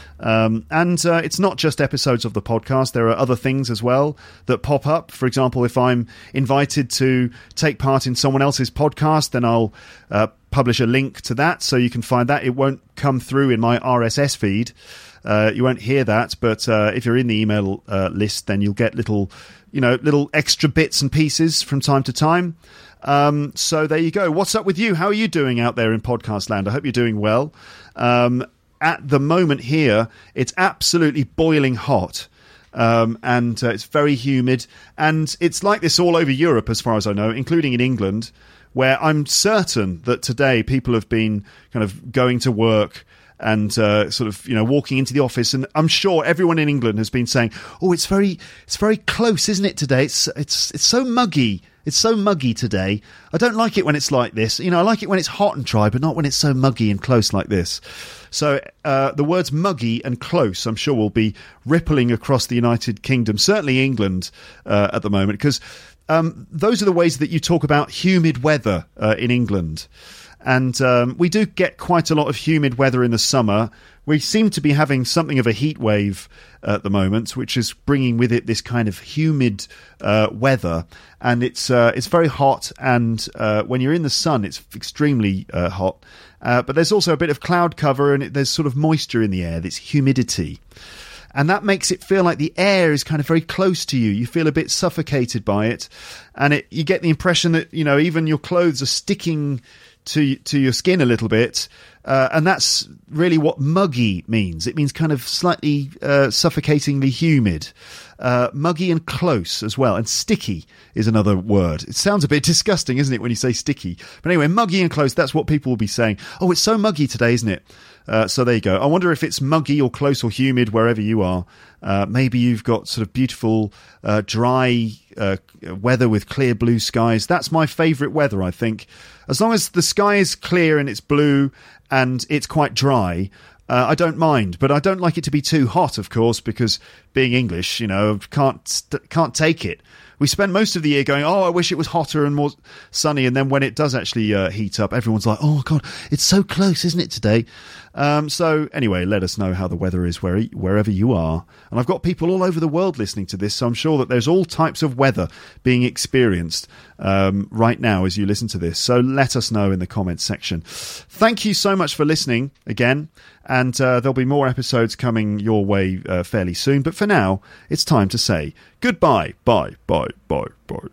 Um, and uh, it's not just episodes of the podcast. There are other things as well that pop up. For example, if I'm invited to take part in someone else's podcast, then I'll uh, publish a link to that, so you can find that. It won't come through in my R S S feed. Uh, you won't hear that, but uh, if you're in the email uh, list, then you'll get little, you know, little extra bits and pieces from time to time. Um, so there you go. What's up with you? How are you doing out there in podcast land? I hope you're doing well. Um, At the moment here, it's absolutely boiling hot, um, and uh, it's very humid. And it's like this all over Europe, as far as I know, including in England, where I'm certain that today people have been kind of going to work and uh, sort of, you know, walking into the office. And I'm sure everyone in England has been saying, oh, it's very it's very close, isn't it, today? It's it's it's so muggy. It's so muggy today. I don't like it when it's like this. You know, I like it when it's hot and dry, but not when it's so muggy and close like this. So uh, the words muggy and close, I'm sure, will be rippling across the United Kingdom, certainly England uh, at the moment, because um, those are the ways that you talk about humid weather uh, in England. And um, we do get quite a lot of humid weather in the summer. We seem to be having something of a heat wave at the moment, which is bringing with it this kind of humid uh, weather. And it's uh, it's very hot. And uh, when you're in the sun, it's extremely uh, hot. Uh, but there's also a bit of cloud cover, and it, there's sort of moisture in the air. There's humidity. And that makes it feel like the air is kind of very close to you. You feel a bit suffocated by it. And it, you get the impression that, you know, even your clothes are sticking to to your skin a little bit, uh, and that's really what muggy means. It means kind of slightly uh, suffocatingly humid, uh, muggy and close as well. And sticky is another word. It sounds a bit disgusting, isn't it, when you say sticky? But anyway, muggy and close, that's what people will be saying. Oh, it's so muggy today, isn't it? Uh, so there you go. I wonder if it's muggy or close or humid wherever you are. Uh, maybe you've got sort of beautiful, uh, dry uh, weather with clear blue skies. That's my favourite weather, I think. As long as the sky is clear and it's blue and it's quite dry, uh, I don't mind. But I don't like it to be too hot, of course, because being English, you know, can't st- can't take it. We spend most of the year going, oh, I wish it was hotter and more sunny. And then when it does actually uh, heat up, everyone's like, oh, God, it's so close, isn't it, today? Um, so anyway, let us know how the weather is where, wherever you are. And I've got people all over the world listening to this, so I'm sure that there's all types of weather being experienced um, right now as you listen to this. So let us know in the comments section. Thank you so much for listening again. And uh, there'll be more episodes coming your way uh, fairly soon. But for now, it's time to say goodbye. Bye, bye, bye, bye.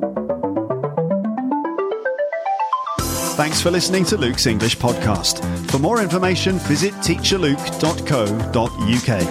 Thanks for listening to Luke's English Podcast. For more information, visit teacher luke dot co dot uk.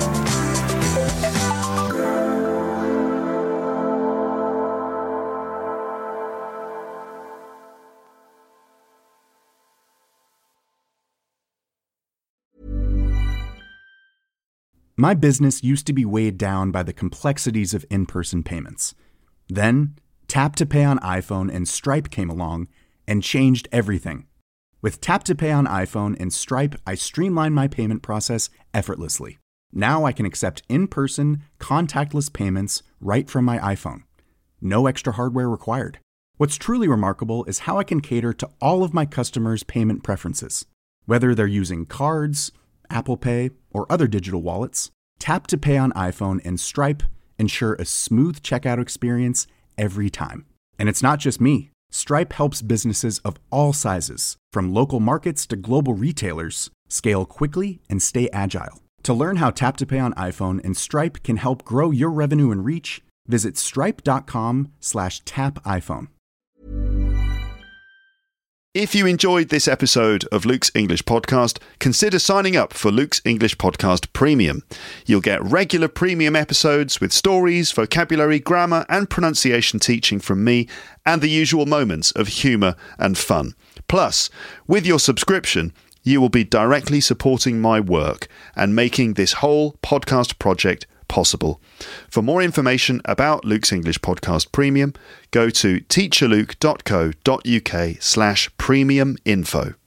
My business used to be weighed down by the complexities of in-person payments. Then, Tap to Pay on iPhone and Stripe came along and changed everything. With Tap to Pay on iPhone and Stripe, I streamlined my payment process effortlessly. Now I can accept in-person, contactless payments right from my iPhone. No extra hardware required. What's truly remarkable is how I can cater to all of my customers' payment preferences. Whether they're using cards, Apple Pay, or other digital wallets, Tap to Pay on iPhone and Stripe ensure a smooth checkout experience every time. And it's not just me. Stripe helps businesses of all sizes, from local markets to global retailers, scale quickly and stay agile. To learn how Tap to Pay on iPhone and Stripe can help grow your revenue and reach, visit stripe.com slash tap iPhone. If you enjoyed this episode of Luke's English Podcast, consider signing up for Luke's English Podcast Premium. You'll get regular premium episodes with stories, vocabulary, grammar and pronunciation teaching from me and the usual moments of humour and fun. Plus, with your subscription, you will be directly supporting my work and making this whole podcast project possible. For more information about Luke's English Podcast Premium, go to teacherluke.co.uk slash premium info.